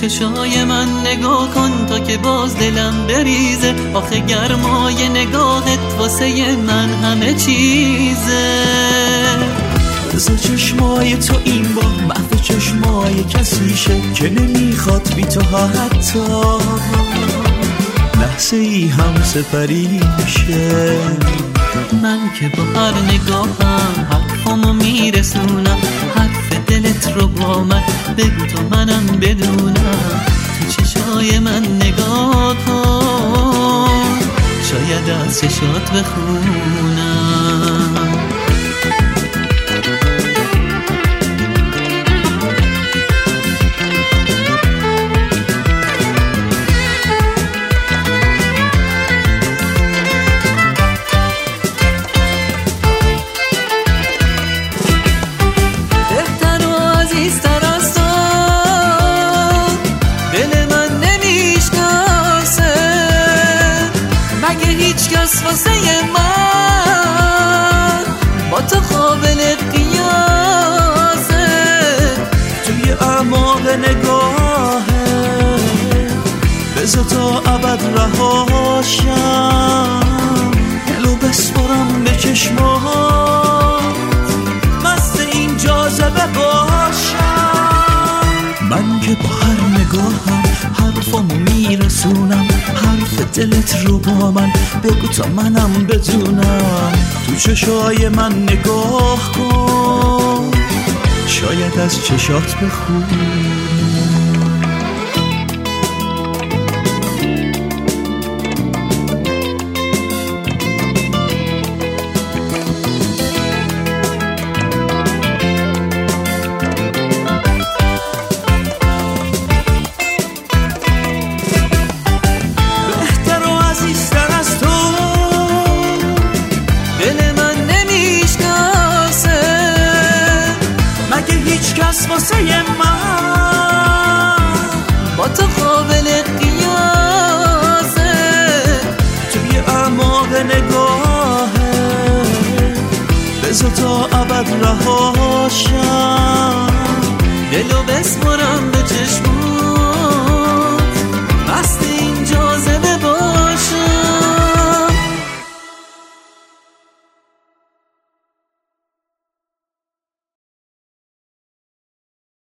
چشای من نگاه کن تا که باز دلم بریزه. آخه گرمای نگاهت واسه من همه چیزه. بذار چشمای تو این بار محو چشمای کسی شه که نمیخواد بی تو حتی لحظه ای هم سپری شه. من که با هر نگاهم حرفامو میرسونم، حرف دلت رو با من بگو تا منم بدونم. تو چشای من نگاه کن، شاید از چشات بخونم. واسه من با تو قابل قیاسه. توی اعماق نگاهه بذار تا ابد رهاشم، دلو بسپرم به چشمات مست این جاذبه باشم. من که با هر نگاهم حرفامو میرسونم، حرف دلت رو با من بگو تا منم بدونم. تو چشای من نگاه کن، شاید از چشات بخونم. واسه من با تو قابل قیاسه. توی اعماق نگاهه بذار تا ابد رها